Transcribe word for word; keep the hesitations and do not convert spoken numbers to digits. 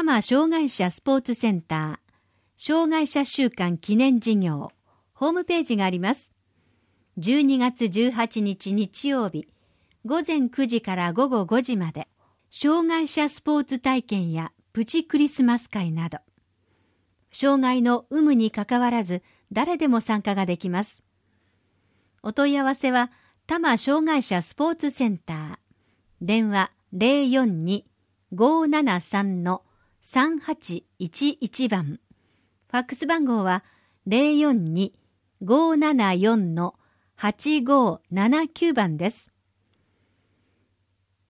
摩障害者スポーツセンター障害者週間記念事業ホームページがあります。じゅうにがつじゅうはちにち日曜日、午前くじから午後ごじまで、障害者スポーツ体験やプチクリスマス会など、障害の有無にかかわらず誰でも参加ができます。お問い合わせは多摩障害者スポーツセンター、電話 ゼロよんに ごーななさん さんはちいちいち 番、ファックス番号は ゼロよんに ごーななよん はちごーななきゅう 番です。